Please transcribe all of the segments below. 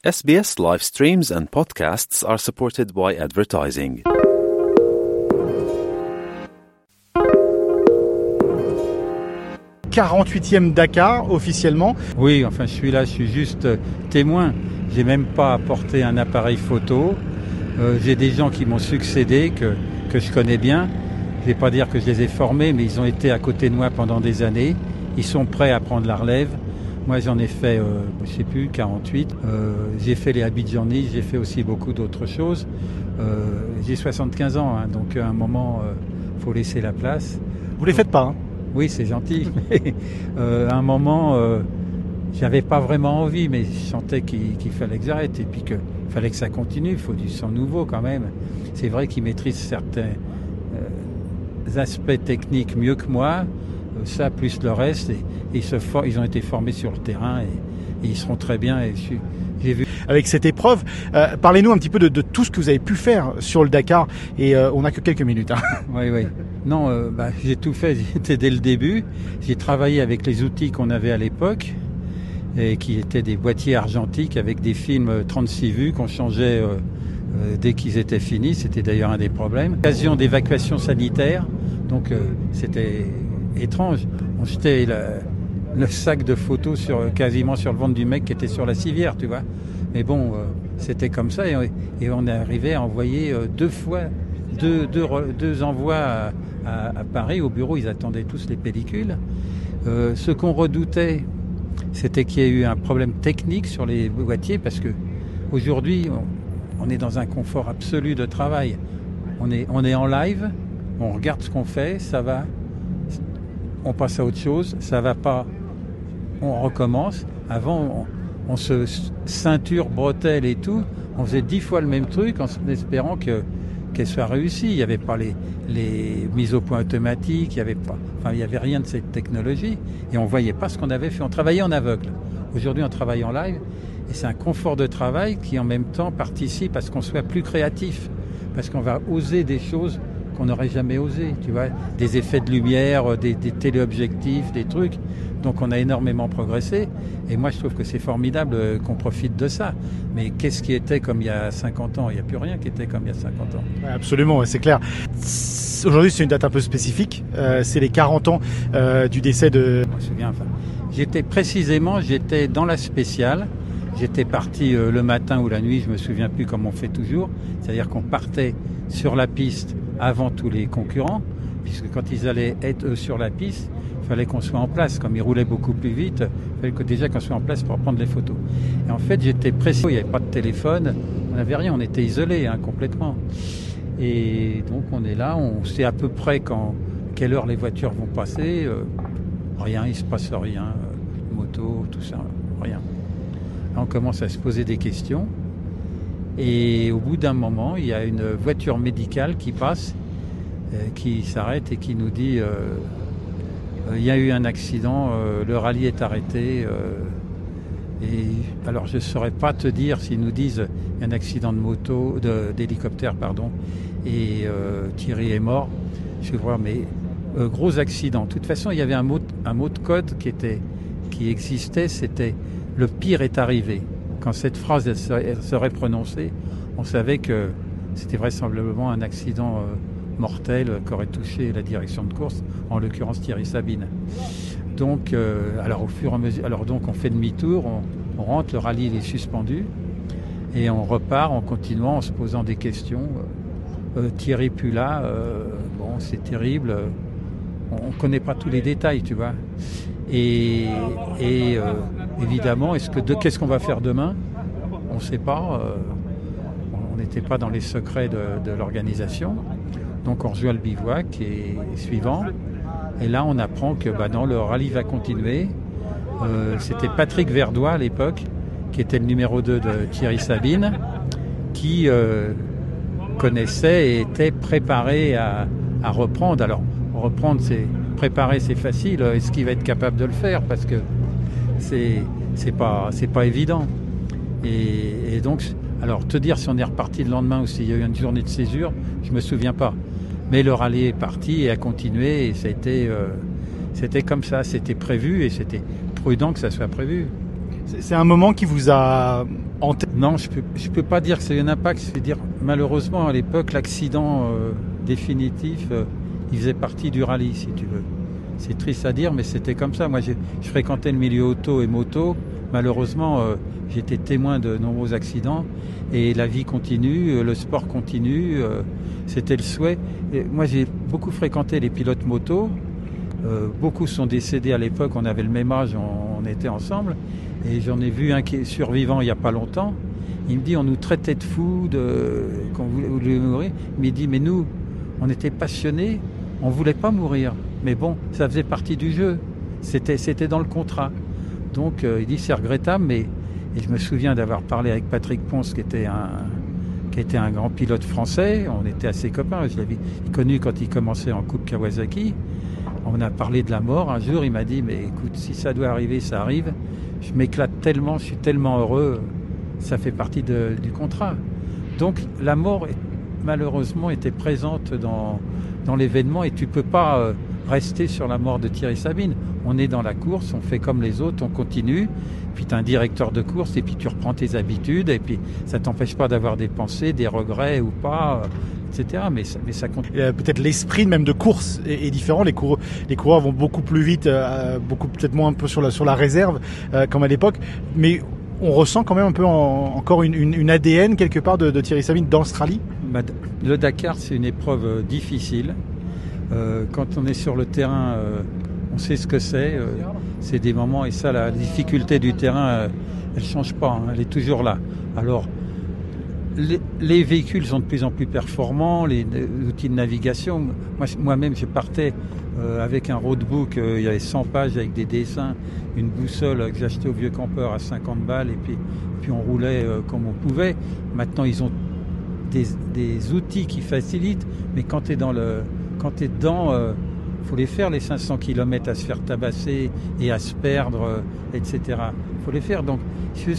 SBS live streams and podcasts are supported by advertising. « 48e Dakar, officiellement. » Oui, enfin je suis juste témoin. J'ai même pas apporté un appareil photo. J'ai des gens qui m'ont succédé, que je connais bien. Je ne vais pas dire que je les ai formés, mais ils ont été à côté de moi pendant des années. Ils sont prêts à prendre la relève. Moi, j'en ai fait, 48. J'ai fait les Abidjanis, j'ai fait aussi beaucoup d'autres choses. J'ai 75 ans, donc à un moment, faut laisser la place. Vous les faites pas, hein? Oui, c'est gentil. Mais à un moment, j'avais pas vraiment envie, mais je sentais qu'il fallait que j'arrête et puis qu'il fallait que ça continue. Il faut du sang nouveau quand même. C'est vrai qu'ils maîtrisent certains aspects techniques mieux que moi. Ça plus le reste, et ils ont été formés sur le terrain et ils seront très bien. Et j'ai vu. Avec cette épreuve, parlez-nous un petit peu de tout ce que vous avez pu faire sur le Dakar, et on n'a que quelques minutes. Oui. Non, j'ai tout fait, j'étais dès le début. J'ai travaillé avec les outils qu'on avait à l'époque, et qui étaient des boîtiers argentiques avec des films 36 vues qu'on changeait dès qu'ils étaient finis. C'était d'ailleurs un des problèmes. Occasion d'évacuation sanitaire, donc c'était étrange. On jetait le sac de photos quasiment sur le ventre du mec qui était sur la civière, tu vois. Mais bon, c'était comme ça, et on est arrivé à envoyer deux envois à Paris. Au bureau, ils attendaient tous les pellicules. Ce qu'on redoutait, c'était qu'il y ait eu un problème technique sur les boîtiers, parce que aujourd'hui, on est dans un confort absolu de travail. On est en live, on regarde ce qu'on fait, ça va. On passe à autre chose, ça va pas, on recommence. Avant, on se ceinture, bretelle et tout, on faisait 10 fois le même truc en espérant qu'elle soit réussie. Il n'y avait pas les mises au point automatiques, il n'y avait rien de cette technologie, et on voyait pas ce qu'on avait fait. On travaillait en aveugle. Aujourd'hui, on travaille en live, et c'est un confort de travail qui en même temps participe à ce qu'on soit plus créatif, parce qu'on va oser des choses qu'on n'aurait jamais osé, tu vois, des effets de lumière, des téléobjectifs, des trucs. Donc on a énormément progressé, et moi je trouve que c'est formidable qu'on profite de ça. Mais qu'est-ce qui était comme il y a 50 ans ? Il n'y a plus rien qui était comme il y a 50 ans. Ouais, absolument, c'est clair. Aujourd'hui, c'est une date un peu spécifique. C'est les 40 ans du décès de... Je me souviens, j'étais dans la spéciale. J'étais parti le matin ou la nuit, je me souviens plus, comme on fait toujours. C'est-à-dire qu'on partait sur la piste avant tous les concurrents, puisque quand ils allaient être eux sur la piste, il fallait qu'on soit en place. Comme ils roulaient beaucoup plus vite, il fallait déjà qu'on soit en place pour prendre les photos. Et en fait, j'étais pressé, il n'y avait pas de téléphone, on n'avait rien, on était isolés complètement. Et donc on est là, on sait à peu près quelle heure les voitures vont passer. Rien, il se passe rien, moto, tout ça, rien. Là, on commence à se poser des questions. Et au bout d'un moment, il y a une voiture médicale qui passe, qui s'arrête et qui nous dit il y a eu un accident, le rallye est arrêté. Et alors je ne saurais pas te dire s'ils nous disent il y a un accident d'hélicoptère, et Thierry est mort. Je vais voir, mais gros accident. De toute façon, il y avait un mot de code qui existait, c'était le pire est arrivé. Quand cette phrase elle serait prononcée, on savait que c'était vraisemblablement un accident mortel qui aurait touché la direction de course, en l'occurrence Thierry Sabine. Donc, au fur et à mesure, donc on fait demi-tour, on rentre, le rallye il est suspendu, et on repart en continuant, en se posant des questions. Thierry plus là, c'est terrible. On connaît pas tous les détails, tu vois. Et évidemment, qu'est-ce qu'on va faire demain ? On ne sait pas. On n'était pas dans les secrets de l'organisation. Donc on rejoint le bivouac et suivant. Et là, on apprend que non, le rallye va continuer. C'était Patrick Verdois à l'époque, qui était le numéro 2 de Thierry Sabine, qui connaissait et était préparé à reprendre. Alors, reprendre, préparer, c'est facile. Est-ce qu'il va être capable de le faire ? Parce que c'est pas évident. Et donc, alors te dire si on est reparti le lendemain ou s'il y a eu une journée de césure, je me souviens pas. Mais le rallye est parti et a continué, et c'était comme ça, c'était prévu, et c'était prudent que ça soit prévu. C'est un moment qui vous a Non, je peux pas dire que c'est un impact. Je veux dire, malheureusement, à l'époque, l'accident définitif, il faisait partie du rallye, si tu veux. C'est triste à dire, mais c'était comme ça. Moi, je fréquentais le milieu auto et moto. Malheureusement, j'étais témoin de nombreux accidents. Et la vie continue, le sport continue. C'était le souhait. Et moi, j'ai beaucoup fréquenté les pilotes moto. Beaucoup sont décédés à l'époque. On avait le même âge, on était ensemble. Et j'en ai vu un qui est survivant il n'y a pas longtemps. Il me dit, on nous traitait de fous, qu'on voulait mourir. Mais il dit, mais nous, on était passionnés, on ne voulait pas mourir. Mais bon, ça faisait partie du jeu. C'était dans le contrat. Donc, il dit, c'est regrettable, mais... Et je me souviens d'avoir parlé avec Patrick Ponce, qui était un grand pilote français. On était assez copains. Je l'avais connu quand il commençait en Coupe Kawasaki. On a parlé de la mort. Un jour, il m'a dit, mais écoute, si ça doit arriver, ça arrive. Je m'éclate tellement, je suis tellement heureux, ça fait partie du contrat. Donc la mort, malheureusement, était présente dans l'événement et tu ne peux pas rester sur la mort de Thierry Sabine. On est dans la course, on fait comme les autres, on continue, puis tu as un directeur de course et puis tu reprends tes habitudes et puis ça ne t'empêche pas d'avoir des pensées, des regrets ou pas, etc. Mais ça continue. Peut-être l'esprit même de course est différent. Les coureurs vont beaucoup plus vite, beaucoup peut-être moins un peu sur la réserve comme à l'époque, mais on ressent quand même un peu encore une ADN quelque part de Thierry Sabine dans ce rallye. Le Dakar, c'est une épreuve difficile. Quand on est sur le terrain, on sait ce que c'est. C'est des moments, et ça, la difficulté du terrain, elle ne change pas, hein, elle est toujours là. Alors, les véhicules sont de plus en plus performants, les outils de navigation. Moi-même, je partais avec un roadbook, il y avait 100 pages avec des dessins, une boussole que j'achetais au vieux campeur à 50 balles, et puis on roulait comme on pouvait. Maintenant, ils ont des outils qui facilitent, mais quand tu es dedans, faut les faire, les 500 km à se faire tabasser et à se perdre, etc. Faut les faire. Donc,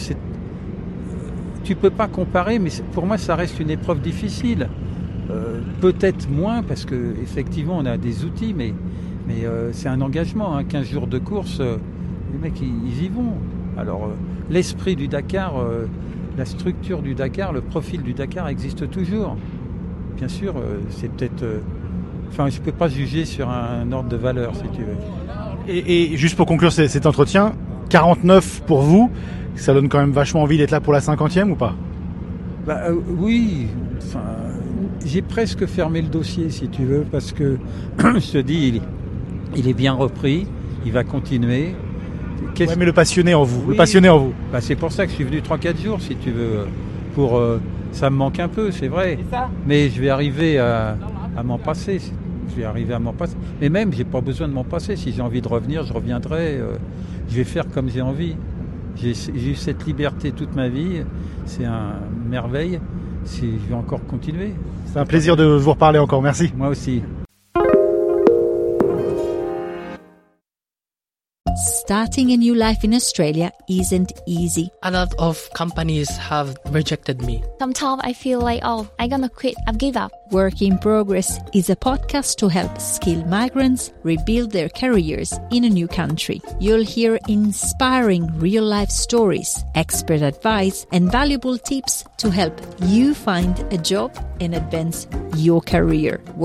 tu peux pas comparer, mais pour moi, ça reste une épreuve difficile. Peut-être moins, parce que effectivement, on a des outils, mais c'est un engagement. 15 jours de course, les mecs, ils y vont. Alors, l'esprit du Dakar, la structure du Dakar, le profil du Dakar existe toujours. Bien sûr, c'est peut-être... Enfin, je ne peux pas juger sur un ordre de valeur, si tu veux. Et juste pour conclure cet entretien, 49 pour vous, ça donne quand même vachement envie d'être là pour la 50e ou pas ? Oui, enfin, j'ai presque fermé le dossier, si tu veux, parce que je te dis, il est bien repris, il va continuer. Ouais, mais le passionné en vous, oui, le passionné en vous. C'est pour ça que je suis venu 3-4 jours, si tu veux. Ça me manque un peu, c'est vrai. Mais je vais arriver à m'en passer. Mais même, j'ai pas besoin de m'en passer. Si j'ai envie de revenir, je reviendrai. Je vais faire comme j'ai envie. J'ai eu cette liberté toute ma vie. C'est une merveille. Je vais encore continuer. C'est un plaisir de vous reparler encore. Merci. Moi aussi. Starting a new life in Australia isn't easy. A lot of companies have rejected me. Sometimes I feel like, I'm gonna quit, I've given up. Work in Progress is a podcast to help skilled migrants rebuild their careers in a new country. You'll hear inspiring real-life stories, expert advice, and valuable tips to help you find a job and advance your career.